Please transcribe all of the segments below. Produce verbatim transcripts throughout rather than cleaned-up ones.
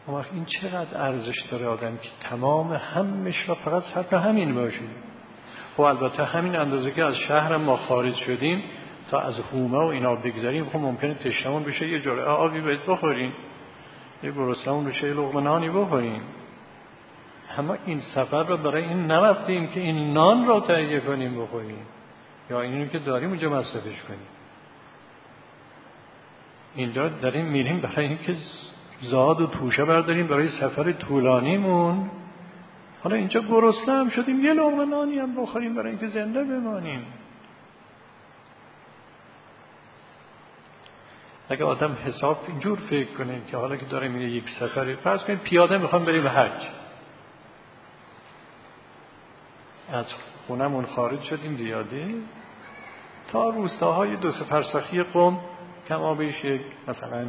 اما این چقدر ارزش داره آدم که تمام همش را فقط صرف همین باشه. خب البته همین اندازه که از شهر ما خارج شدیم تا از هومه و اینا بگذاریم، خب ممکنه تشنمون بشه یه جرعه آبی باید بخوریم، یه گرسنمون بشه یه لقمه نانی بخوریم. اما این سفر رو برای این نرفتیم که این نان رو تهیه کنیم بخوریم یا اینو که داریم اونجا مصرفش کنیم. اینجا داریم میریم برای اینکه زاد و توشه برداریم برای سفر طولانیمون. حالا اینجا گرسنه هم شدیم یه لقمه نانی هم بخوریم برای اینکه زنده بمانیم. اگه آدم حساب اینجور فکر کنه که حالا که داره میره یک سفر، فرض کنیم پیاده میخوام بریم به حج، از خونمون خارج شدیم دیاده تا روستاهای دو سه فرسخی قم، کما بیش یک مثلا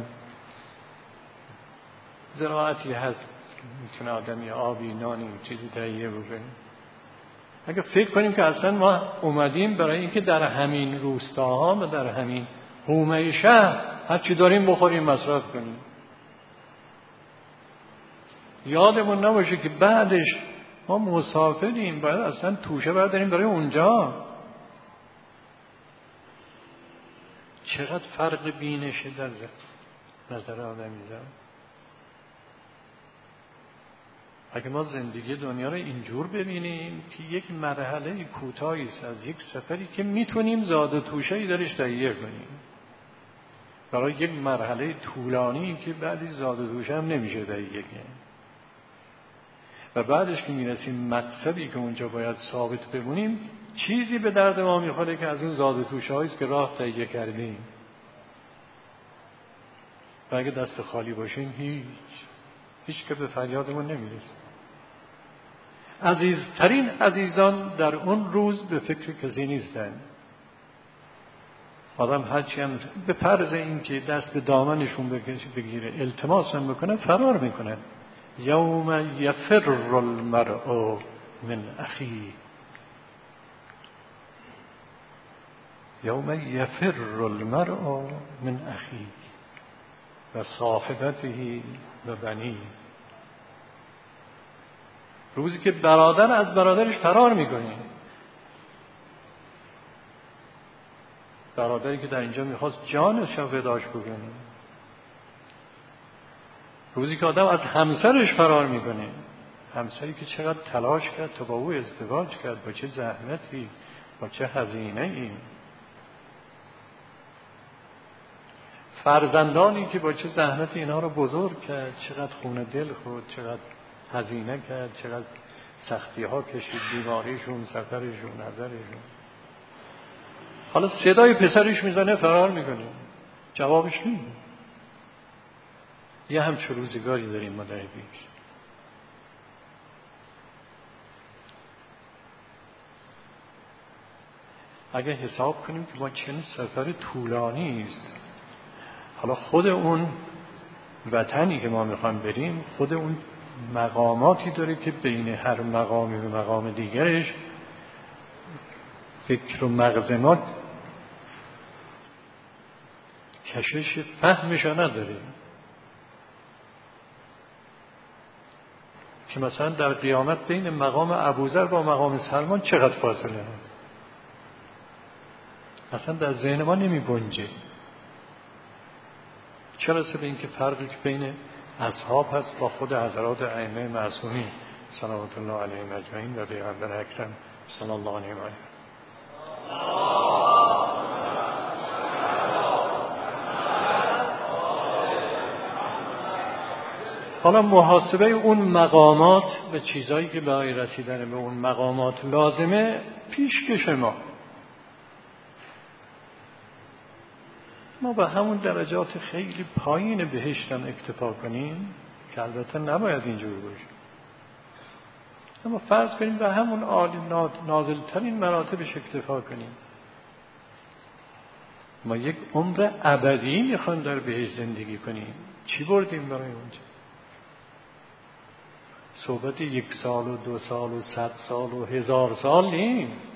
زراعتی هست میتونه آدمی آبی نانی چیزی تهیه بکنه. اگه فکر کنیم که اصلا ما اومدیم برای اینکه در همین روستاها و در همین حومه شهر هر چی داریم بخوریم مصرف کنیم، یادمون نباشه که بعدش ما مسافریم، باید اصلا توشه برداریم برای اونجا. چقدر فرق بینشه در نظر آدمی زد. اگه ما زندگی دنیا رو اینجور ببینیم که یک مرحله کوتاهی است از یک سفری که میتونیم زاد و توشه‌ای درش تهیه کنیم، برای یک مرحله طولانی که بعدی زاد و توشه هم نمیشه تهیه کنیم، و بعدش که میرسیم مقصدی که اونجا باید ثابت بمونیم، چیزی به درد ما میخوره که از اون زاد و توشه هایی است که راه تهیه کردیم. و اگه دست خالی باشیم هیچ هیچ که به فریادمون نمیرسه. عزیزترین عزیزان در اون روز به فکر کسی نیستن. آدم هرچی هم به فرض این که دست به دامنشون بگیره التماس هم بکنه فرار میکنن. یوم یفر المرء من اخی، یوم یفر المرء من اخی و صاحبته و بنی. روزی که برادر از برادرش فرار میکنه. برادری که در اینجا میخواست جانش رو فداش بکنه. روزی که آدم از همسرش فرار میکنه، همسری که چقدر تلاش کرد تا با او ازدواج کرد، با چه زحمتی، با چه هزینه ای. فرزندانی که با چه زحمتی اینا رو بزرگ کرد، چقدر خون دل خورد، چقدر هزینه کرد، چقدر سختی ها کشید، بیماریشون، سفرشون، نظرشون. حالا صدای پسرش میزنه فرار میکنه، جوابش نیست. یه همچه روزگاری داریم ما در پیش. اگه حساب کنیم که ما چند سفر طولانی است، حالا خود اون وطنی که ما میخوایم بریم خود اون مقاماتی داره که بین هر مقامی و مقام دیگرش فکر و مغز ما کشش فهمشا نداره. که مثلا در قیامت بین مقام ابوذر با مقام سلمان چقدر فاصله هست، اصلا در ذهن ما نمی گنجه. چرا سبب این که فرقی که بین اصحاب هست با خود حضرات ائمه معصومین صلوات الله علیهم اجمعین و پیغمبر اکرم صلی الله علیه و آله. حالا محاسبه اون مقامات و چیزایی که برای رسیدن به اون مقامات لازمه پیشکش ما. ما به همون درجات خیلی پایین بهشت هم اکتفا کنیم که البته نباید اینجور باشه، اما فرض کنیم به همون عالی نازلترین مراتبش اکتفا کنیم. ما یک عمر ابدی میخوایم در بهشت زندگی کنیم، چی بردیم برای اونجا؟ صحبت یک سال و دو سال و صد سال و هزار سال نیست.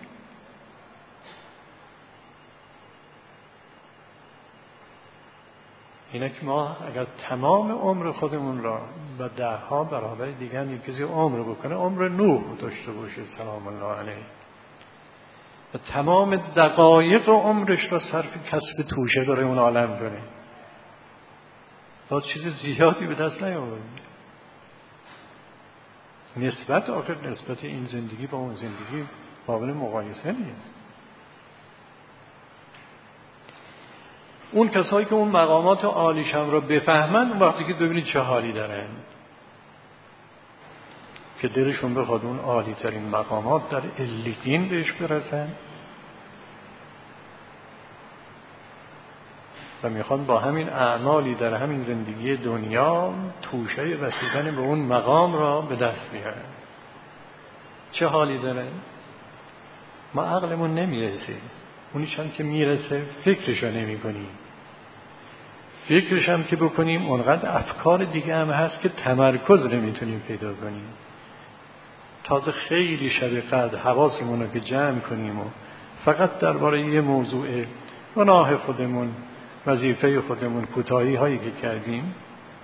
اینه که ما اگر تمام عمر خودمون را و ده ها برابر دیگر یک کسی عمر بکنه، عمر نوح داشته باشه سلام الله علیه، و تمام دقایق عمرش را صرف کسب توشه داره اون عالم کنه، باز چیز زیادی به دست نیاورد. نسبت آخر نسبت این زندگی با اون زندگی قابل مقایسه نیست. اون کسایی که اون مقامات عالیش هم را بفهمن، اون وقتی که ببینید چه حالی دارن، که دلشون بخواد اون عالی ترین مقامات در علیین بهش برسن و میخوان با همین اعمالی در همین زندگی دنیا توشه رسیدن به اون مقام را به دست بیارن. چه حالی داره؟ ما عقلمون نمیرسه، اونیش هم که میرسه فکرشو نمی کنیم. فکرش هم که بکنیم اونقدر افکار دیگه هم هست که تمرکز نمیتونیم پیدا کنیم. تازه خیلی شب قدر حواسمون رو که جمع کنیم و فقط درباره یه موضوع گناه خودمون، وظیفه خودمون، کوتاهی هایی که کردیم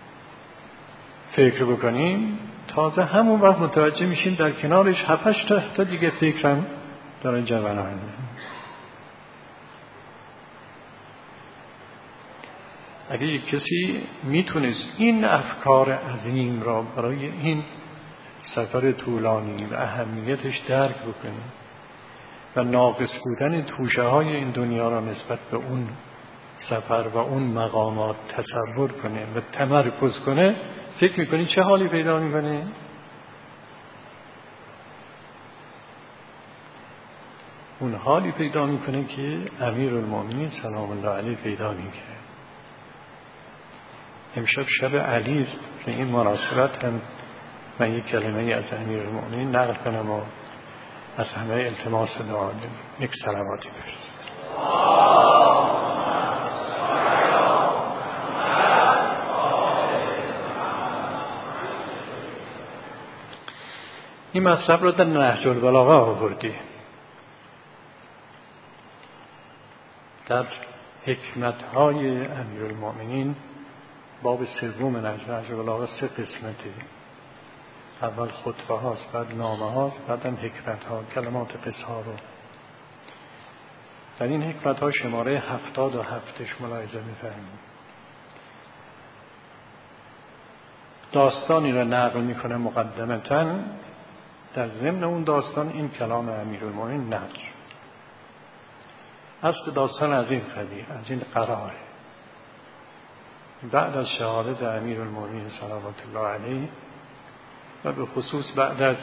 فکر بکنیم، تازه همون وقت متوجه میشیم در کنارش هفتش تا تا دیگه فکرم داره جوانه. اگه یک کسی میتونست این افکار عظیم را برای این سفر طولانی و اهمیتش درک بکنه و ناقص بودن توشه های این دنیا را نسبت به اون سفر و اون مقامات تصور کنه و تمرکز کنه، فکر میکنی چه حالی پیدا میکنه؟ اون حالی پیدا میکنه که امیرالمومنین سلام الله علیه پیدا میکنه. امشب شب علی است، به این مناسبت هم من یک کلمه از امیرالمومنین نقل کنم و از همه التماس دعا کنم. یک صلواتی بفرست. این مطلب رو در نهج البلاغه آوردی، در حکمت‌های امیرالمومنین باب سوم نهج البلاغه سه قسمته. اول خطبه هاست، بعد نامه هاست، بعد هم حکمت ها، کلمات قصه رو. در این حکمت ها شماره هفتاد و هفتش ملاحظه می‌فرمایید. داستانی را نقل میکنه مقدمتاً، در ضمن اون داستان این کلام امیرالمومنین نقل. اصل داستان از این قضیه، از این قراره. بعد از شهادت امیرالمومنین صلوات الله علیه و به خصوص بعد از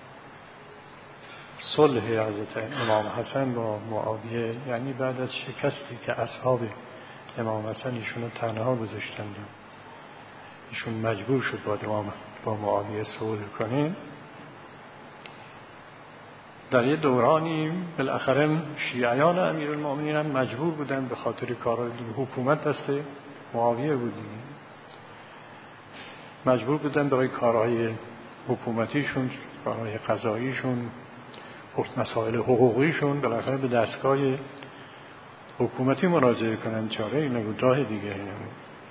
صلح حضرت امام حسن با معاویه، یعنی بعد از شکستی که اصحاب امام حسن ایشون تنها گذاشتند، ایشون مجبور شد با امام با معاویه صلح کنه، در یه دورانی بالاخره شیعیان امیرالمومنین هم مجبور بودن به خاطر کارهای حکومت دست معاویه بودن، مجبور بودن برای کارهای حکومتیشون، کارهای قضاییشون، مسائل حقوقیشون بالاخره به دستگاه حکومتی مراجعه کنن. چاره ای نبود، راه دیگه ای نبود.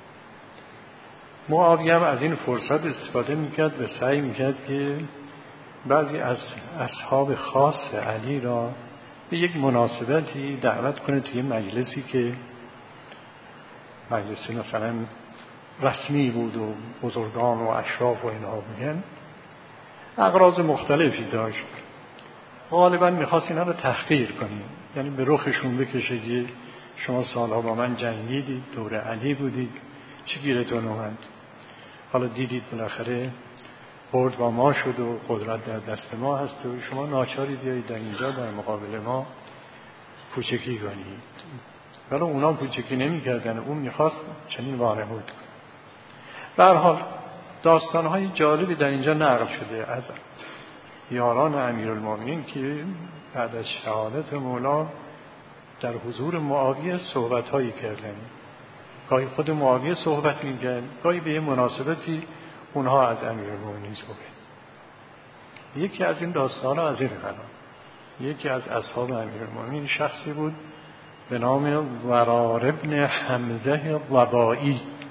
معاویه هم از این فرصت استفاده میکرد و سعی میکرد که بعضی از اصحاب خاص علی را به یک مناسبتی دعوت کنه توی مجلسی که مجلسی مثلا رسمی بود و بزرگان و اشراف و اینها بودن، اغراض مختلفی داشت. غالبا میخواست اینا رو تحقیر کنیم، یعنی به رخشون بکشه که شما سالها با من جنگیدید، دور علی بودید، چی گیرتون اومد؟ حالا دیدید بالاخره برد با ما شد و قدرت در دست ما هست و شما ناچاری بیایید در اینجا در مقابل ما کوچکی کنید. ولی اونا کوچکی نمی کردن، اون میخواست چنین وانمود کنه. به هر حال داستانهای جالبی در اینجا نقل شده از یاران امیرالمومنین که بعد از شهادت مولا در حضور معاویه صحبت‌هایی کردن. گاهی خود معاویه صحبت می‌کرد، گاهی به یه مناسبتی اونها از امیرالمومنین صحبت. یکی از این داستان‌ها از این قرار، یکی از اصحاب امیرالمومنین شخصی بود به نام ورار ابن حمزه وبایی.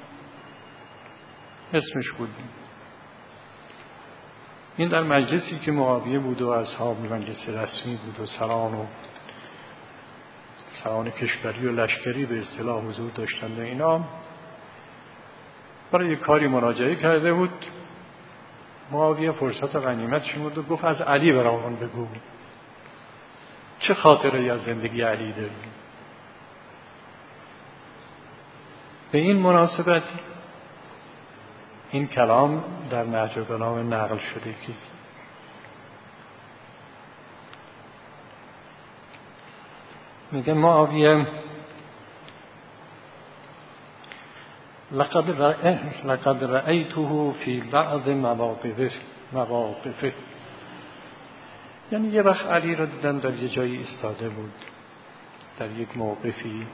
اسمش بود. این در مجلسی که معاویه بود و اصحاب مجلس رسمی بود و سران و سران کشوری و لشکری به اصطلاح حضور داشتند و اینا، برای یک کاری مراجعه کرده بود. معاویه فرصت غنیمت شمرد و گفت از علی برامون بگو، چه خاطره از زندگی علی داری؟ به این مناسبت این کلام در نهج البلاغه نقل شده که میگه معاویه لقد رأ... لقد رأيته في بعض مواقفه مواقفه یعنی یه وقت علی را دیدن در یه جایی ایستاده بود، در یک موقفی،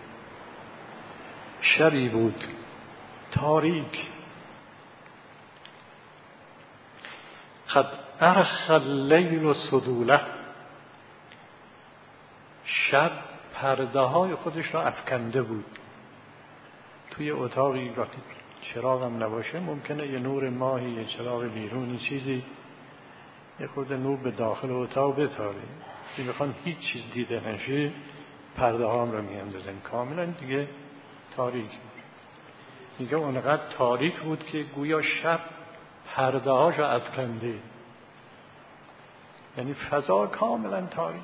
شبی بود تاریک، قد ارخ اللیل صدوله، شب پرده های خودش را افکنده بود. توی اتاقی وقتی چراغ هم نباشه ممکنه یه نور ماهی، یه چراغ بیرونی چیزی یه خورده نور به داخل اتاق بتاره. که میخوان هیچ چیز دیده نشه پرده ها هم رو میاندازن، کاملا دیگه تاریک. میگه اونقدر تاریک بود که گویا شب پرده هاش رو افکنده، یعنی فضا کاملا تاریک.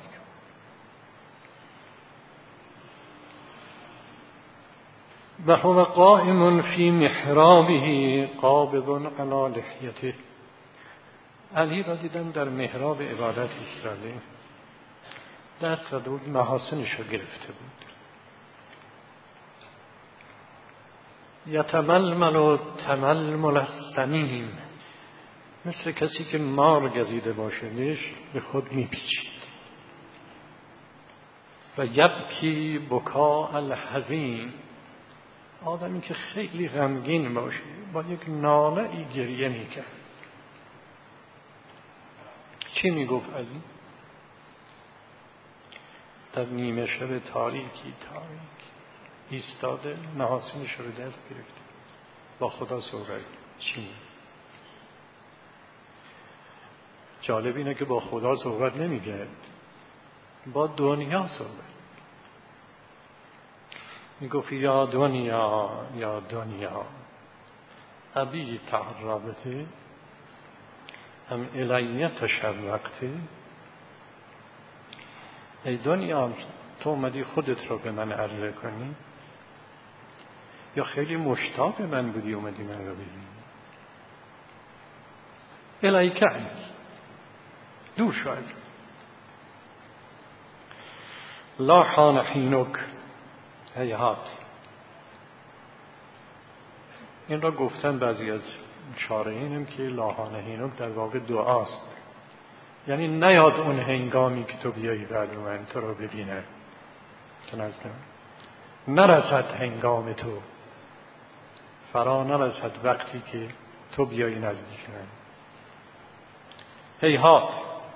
و هو قائم فی محرابه قابض علی لحیته، علی را دیدن در محراب عبادت ایستاده، دست زده بود، محاسنش را گرفته بود. یتململ تململ السنیم، مثل کسی که مار گزیده باشه بهش به خود میپیچید. و یبکی بکا الحزین، آدمی که خیلی غمگین باشه با یک ناله ای گریه میکرد. چی میگفت علی؟ در نیمه شب تاریکی تاریک ایستاده، محاسنش رو دست گرفته، با خدا صحبت. چی؟ جالب اینه که با خدا صحبت نمیگه، با دنیا صحبت میگفت. یا دنیا یا دنیا ابی تعربته هم الیه تشوقته، ای دنیا تو اومدی خودت رو به من عرضه کنی یا خیلی مشتاق من بودی اومدی من رو ببینی؟ الیک عنی، دور شو از لا حان حینک هیهات. این را گفتن بعضی از شارحینم که لاحان هینوک در واقع دعاست، یعنی نیاد اون هنگامی که تو بیایی بعد من تو رو ببینه، تو نزد من نرسد، هنگام تو فرا نرسد وقتی که تو بیایی نزدیک من. هیهات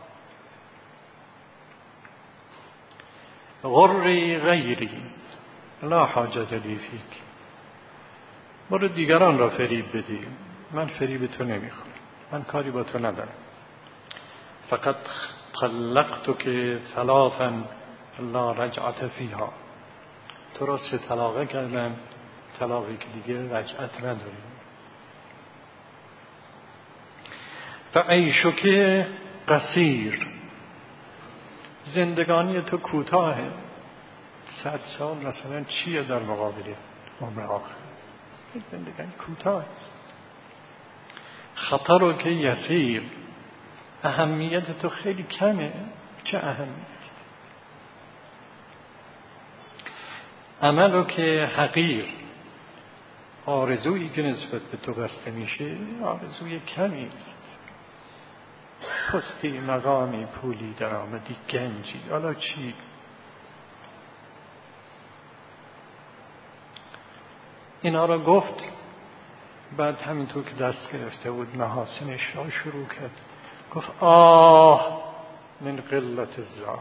غری غیری لا حاجت لی فیک، برو دیگران را فریب بدی، من فریب تو نمیخورم، من کاری با تو ندارم. فقط طلقتک ثلاثا لا رجعت فیها، تو را سه طلاقه کردم، طلاقی که دیگه رجعت نداری. فعیشک قصیر، زندگانی تو کوتاهه، صد سال مثلا چیه در مقابل عمر آخر؟ زندگانی کوتاه است. خطر که یسیر، اهمیت تو خیلی کمه. چه اهمیت؟ عملو که حقیر، آرزویی که نسبت به تو بسته میشه آرزوی کمی است. پستی، مقامی، پولی، درآمدی، گنجی، حالا چی؟ اینا را گفت. بعد همینطور که دست گرفته بود محاسنش را شروع کرد، گفت آه من قلت الزاد،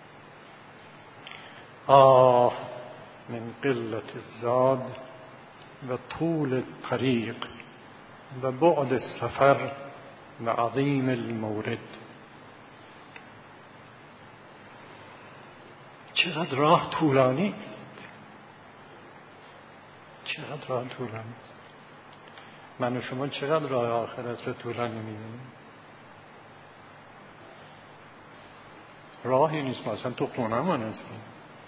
آه من قلت الزاد و طول طریق و بعد سفر و عظیم المورد. چقدر راه طولانی است، چقدر راه طولانی است. من و شما چقدر راه آخرت رو طولانی می‌بینیم؟ راهی نیست، ما اصلا تو خونه‌مان هستیم.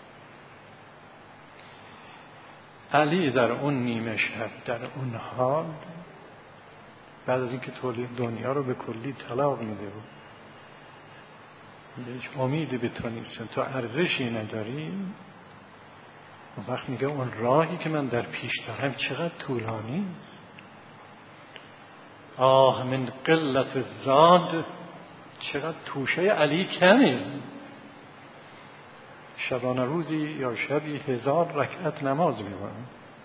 علی در اون نیمه شب، در اون حال، بعد از اینکه تولید دنیا رو به کلی طلاق میده بود، هیچ امیدی به تو نیست، تو ارزشی نداری، اون وقت میگه اون راهی که من در پیش دارم چقدر طولانی است. آه من قلت زاد، چقدر توشه علی کمه. شبانه روزی یا شبی هزار رکعت نماز می‌خونه.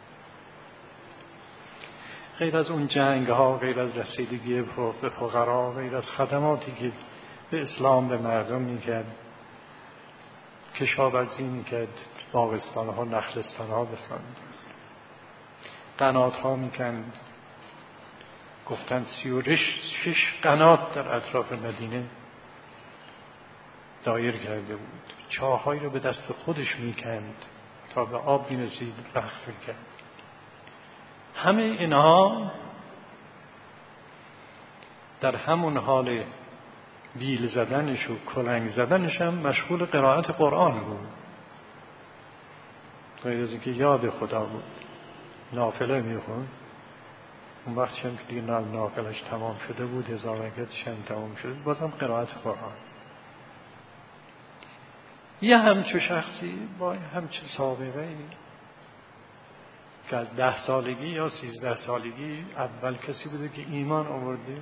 غیر از اون جنگ ها، غیر از رسیدگی به فقرا، غیر از خدماتی که به اسلام به مردم میکرد، کشاورزی میکرد، باغستان ها، نخلستان ها بسان، قنات ها میکند. گفتن سی و شش قنات در اطراف مدینه دایر کرده بود. چاهایی رو به دست خودش میکند تا به آب میرسید، رخت میکرد. همه اینها در همون حال بیل زدنش و کلنگ زدنش هم مشغول قرائت قرآن بود. غیر از اینکه یاد خدا بود، نافله میخوند. اون وقت هم که دیگه نافلش تمام شده بود، هزار رکعتش هم تمام شده، بازم قرائت قرآن. یه همچو شخصی با همچو سابقه ای که از ده سالگی یا سیزده سالگی اول کسی بوده که ایمان آورده،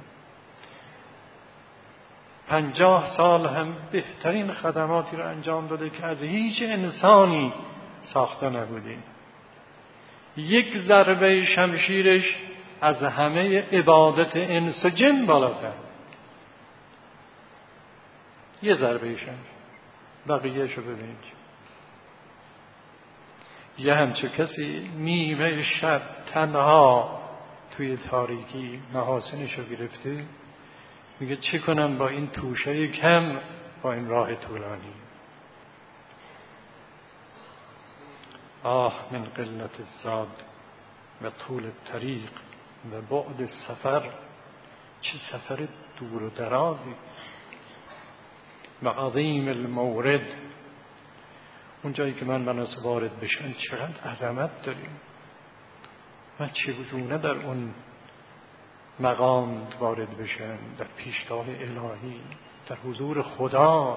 پنجاه سال هم بهترین خدماتی رو انجام داده که از هیچ انسانی ساخته نبوده. یک ضربه شمشیرش از همه عبادت انس و جن بالاتر. یه ضربه شمشیر، بقیه‌شو ببینید. یه همچه کسی نیمه شب تنها توی تاریکی محاسنشو گرفته، میگه چه کنم با این توشه کم، با این راه طولانی. آه من قلت الزاد و طول الطریق و بعد سفر، چه سفر دور و درازی. و عظیم المورد، اون جایی که من بناس وارد بشن چقدر عظمت داریم. من چگونه در اون مقام وارد بشن، در پیشگاه الهی، در حضور خدا،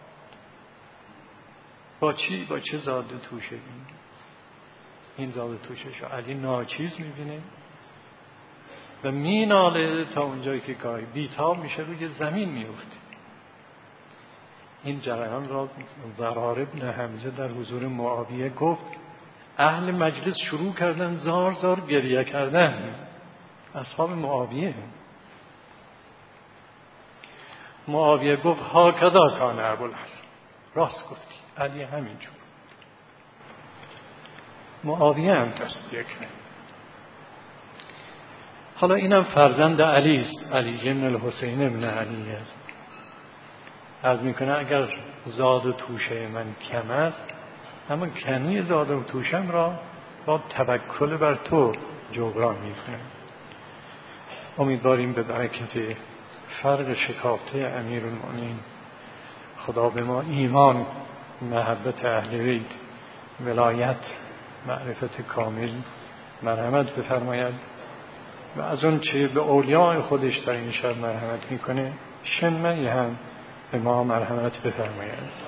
با چی، با چه زاد توشه بین. این زاد توشه شو علی ناچیز میبینه و میناله تا اونجایی که گاهی بیتاب میشه، روی زمین میفته. این جریان را ضرار ابن حمزه در حضور معاویه گفت. اهل مجلس شروع کردن زار زار گریه کردن، اصحاب معاویه. معاویه گفت ها کذا کان ابوالحسن، راست گفتی علی همینجور. معاویه هم تصدیق کرد. حالا اینم فرزند علی است، علی ابن الحسین ابن علی است. عرض میکنه اگر زاد و توشه من کم است، اما کمی زاد و توشم را با توکل بر تو جبران میکنم. امیدواریم به برکت فرق شکافته امیرالمؤمنین خدا به ما ایمان، محبت اهل بیت، ولایت، معرفت کامل مرحمت بفرماید و از اون چه به اولیاء خودش در این شب مرحمت میکنه، شنمه هم به ما مرحمت بفرماید.